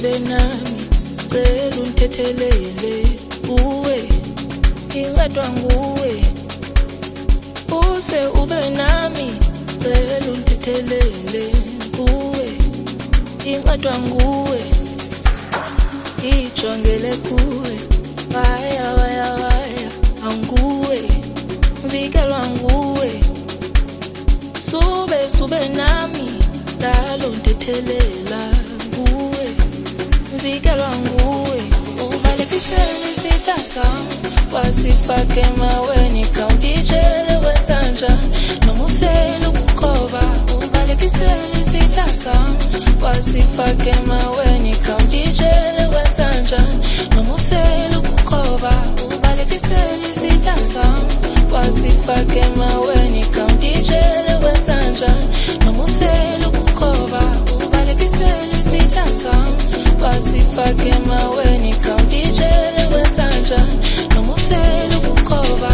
sube nami cela ungithethelele uwe incedwa nguwe use ube nami cela ungithethelele uwe incedwa nguwe ijongele kuwe waya waya waya anguwe vikelwa nguwe sube nami dalo ntethelela nguwe vikelwa nguwe ubalekisele isitha sami wasifake emaweni khawunditshele wenzanja noma ufele ukukhoba ubalekisele isitha sami wasifake emaweni khawunditshele wenzanja noma ufele ukukhoba ubalekisele isitha sami wasifake emaweni khawunditshele wenzanja noma ufele ukukhoba ubalekisele isitha sami wasifake emaweni khawunditshele wenzanja noma ufele ukukhoba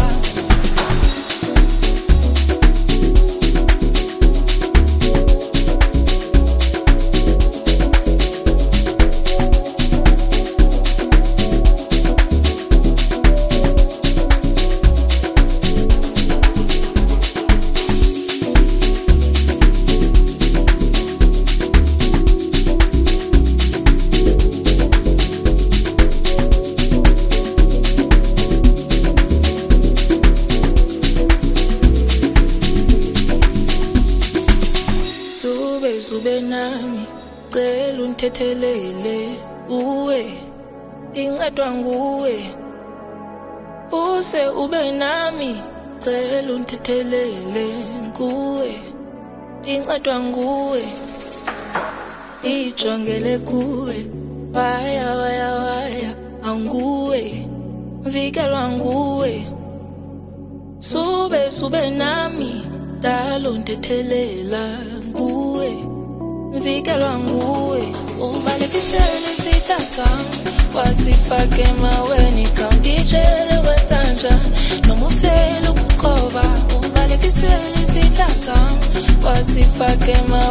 sube nami cela ungithethelele uwe incedwa nguwe use ube nami cela ungithethelele kuwe incedwa nguwe ijongele kuwe waya waya waya anguwe vikelwa nguwe sube nami dalo ntethelela nguwe vikelwa nguwe ubalekisele isitha sami wasifake emaweni khawunditshele wenzanja noma ufele ukukhoba ubalekisele isitha sami wasifake emaweni